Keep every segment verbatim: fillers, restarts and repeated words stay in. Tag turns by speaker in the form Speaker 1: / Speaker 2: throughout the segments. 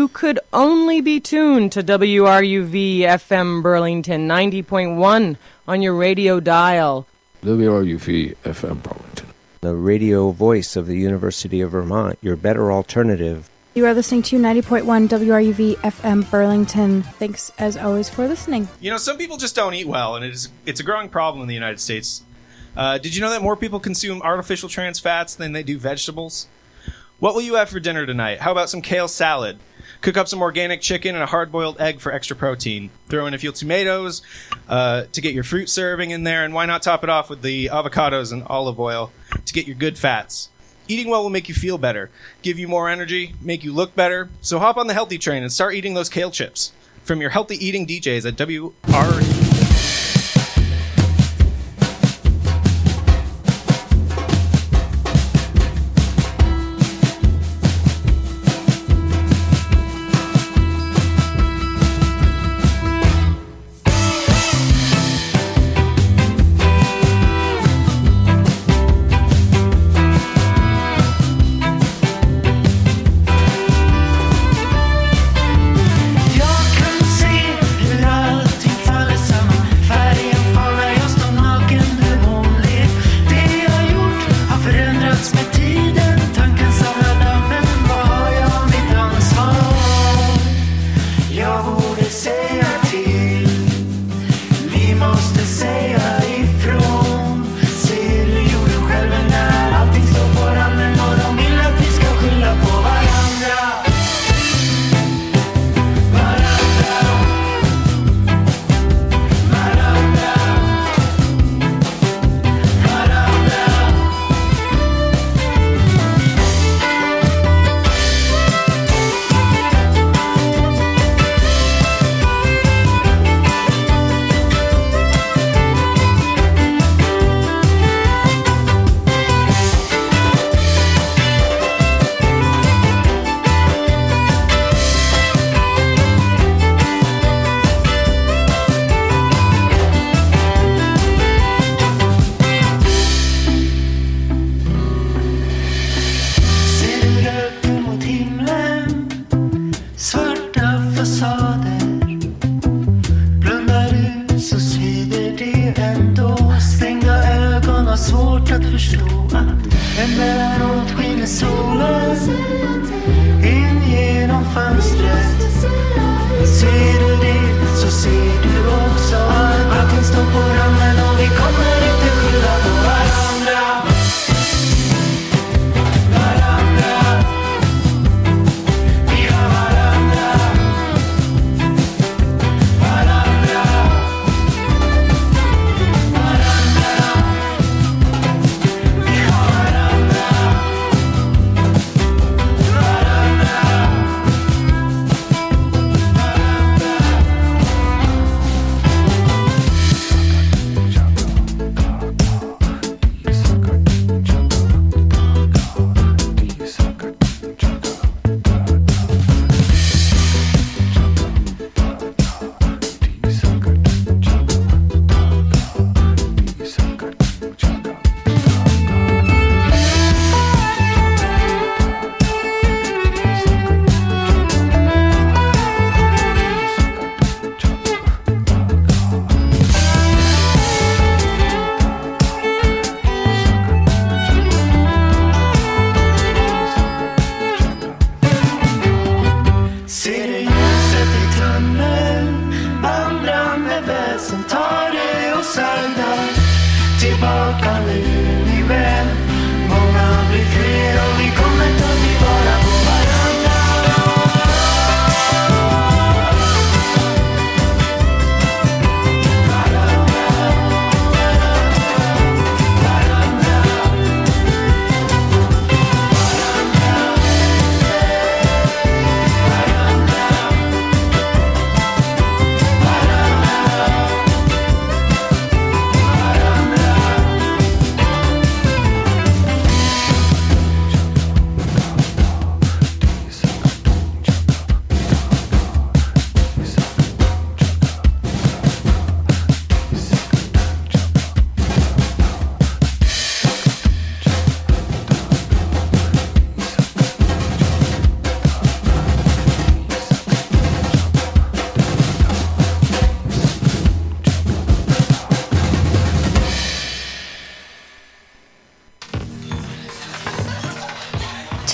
Speaker 1: you could only be tuned to W R U V F M Burlington ninety point one on your radio dial.
Speaker 2: W R U V F M Burlington,
Speaker 3: the radio voice of the University of Vermont, your better alternative.
Speaker 4: You are listening to ninety point one W R U V F M Burlington. Thanks, as always, for listening.
Speaker 5: You know, some people just don't eat well, and it is, it's a growing problem in the United States. Uh, did you know that more people consume artificial trans fats than they do vegetables? What will you have for dinner tonight? How about some kale salad? Cook up some organic chicken and a hard-boiled egg for extra protein. Throw in a few tomatoes uh, to get your fruit serving in there, and why not top it off with the avocados and olive oil to get your good fats. Eating well will make you feel better, give you more energy, make you look better. So hop on the healthy train and start eating those kale chips. From your healthy eating D Js at W R U.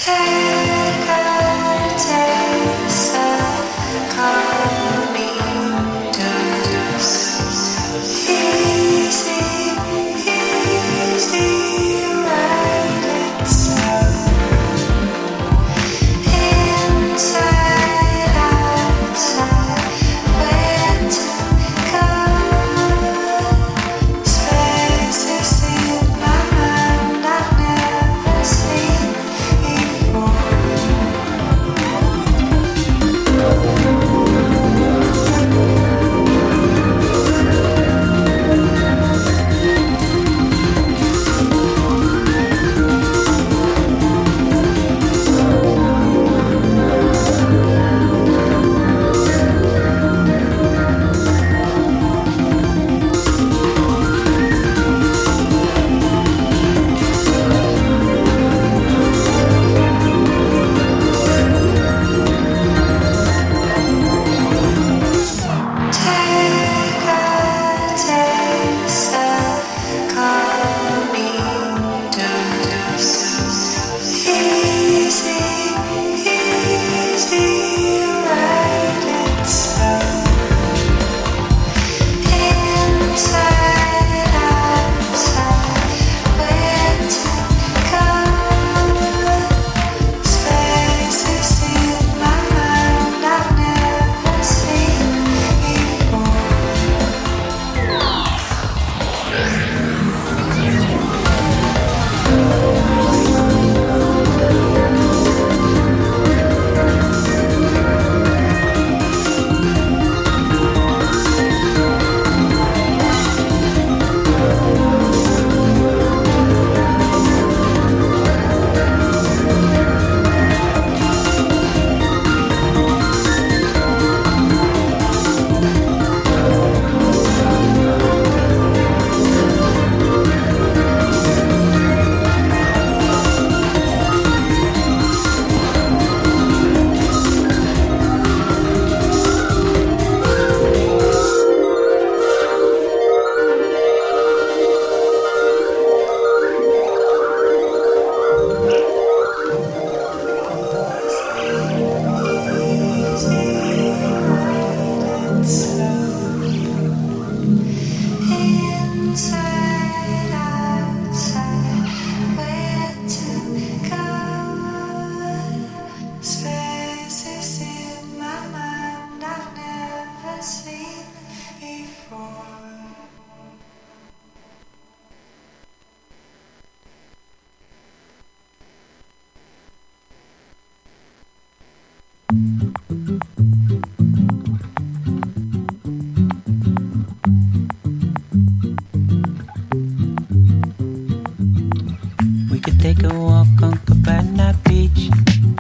Speaker 6: Take a walk on Cabana Beach.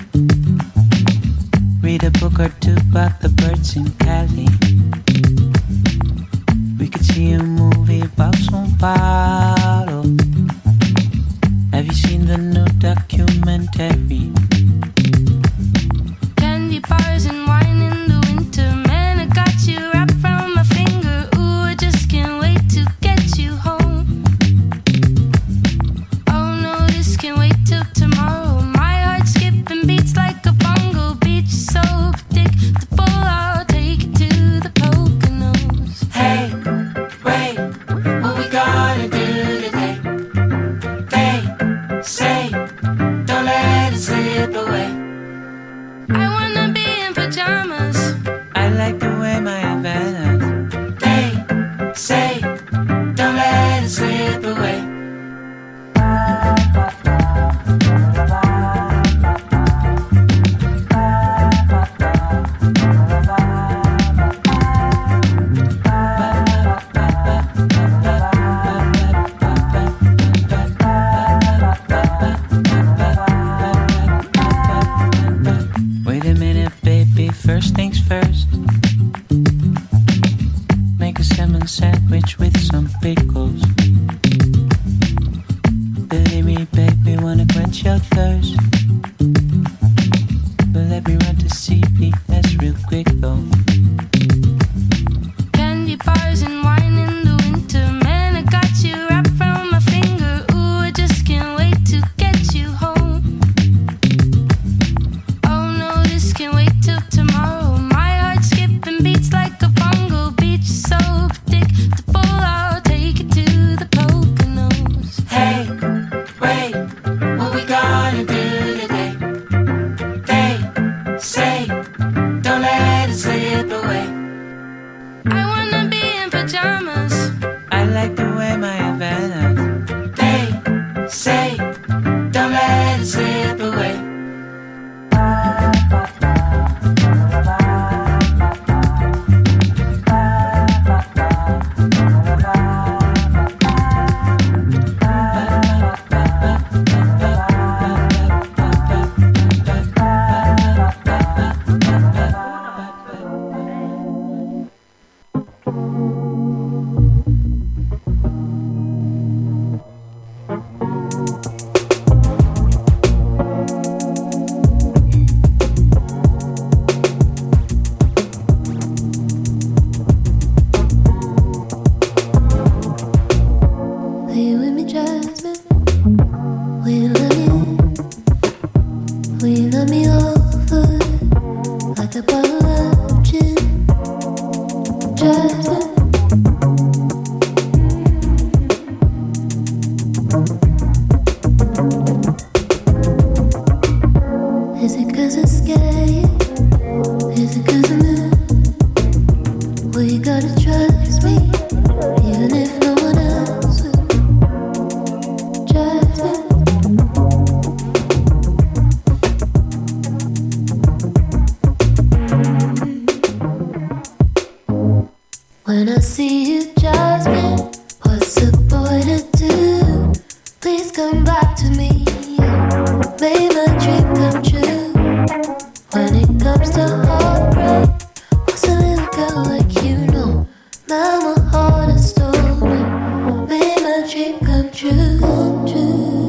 Speaker 6: Read a book or two about the birds in Cali. We could see a movie about São Paulo. Have you seen the new documentary?
Speaker 7: Candy bars and wine in the winter. Man, I got you wrapped around my finger. Ooh, I just can't wait to get you home. Oh no, this can't wait till tomorrow. My heart skipping beats like a bongo. Beach is so predictable. I'll take it to the Poconos.
Speaker 6: Hey, wait, what we gonna do today? They say, don't let it slip away.
Speaker 7: I wanna be in pajamas.
Speaker 6: I like the way my Havanas. They say, don't let it slip away. Wait a minute, baby, first things first. Make a salmon sandwich with some pickles. Believe me, baby, wanna quench your thirst. But let me run to C P S real quick though.
Speaker 7: Candy bars and wine in the winter. Man, I got you wrapped around my finger. Ooh, I just can't wait to get you home.
Speaker 8: Will you love me over like a bottle of gin? Jasmine. Is it 'cause it's scary? Is it 'cause I'm new? Well, you gotta trust me, even if no one else will. Jasmine. When I see you, Jasmine, what's a boy to do? Please come back to me. Make my dream come true. When it comes to heartbreak, what's a little girl like you know? Now my heart is stolen. Make my dream come true, come true.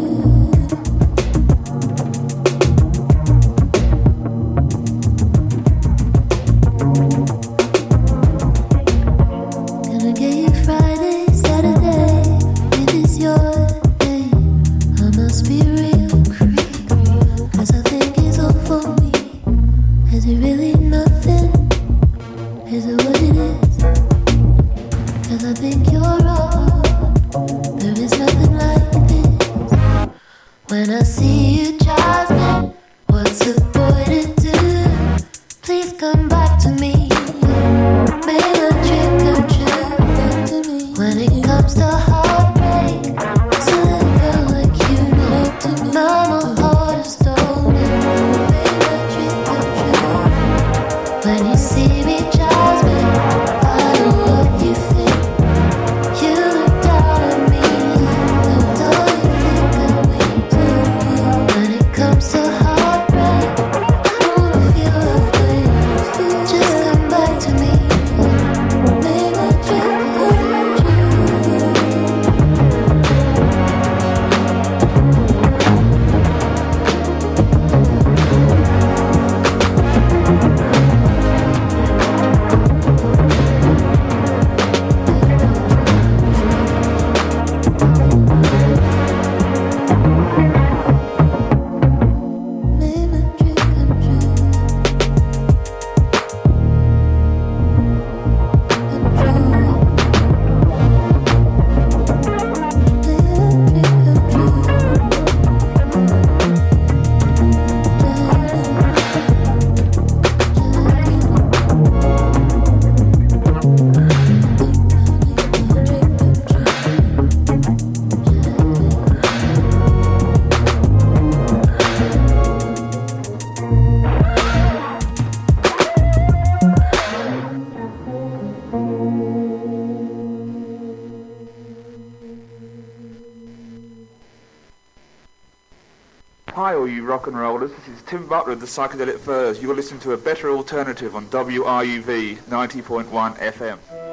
Speaker 8: Gonna get you Friday, Saturday. It is your day. I must be real creep, 'cause I think it's all for me. Is it really nothing? Is it what it is? 'Cause I think you're wrong. There is nothing like this. When I see you, Jasmine, what's a boy to do? Please come back to me. Make a dream come true. When it comes to heartbreak, what's a little girl like you know? Now my heart is stolen. Make a dream come true. When you see me, Jasmine, I know what you think. You look down on me, look all you think I'm weak. When it comes to heartbreak, I don't wanna feel that way. Just come back to me. Make my dream come true. Make my dream come true.
Speaker 9: Hi all you rock and rollers, this is Tim Butler of the Psychedelic Furs. You're listening to a better alternative on W R U V ninety point one F M.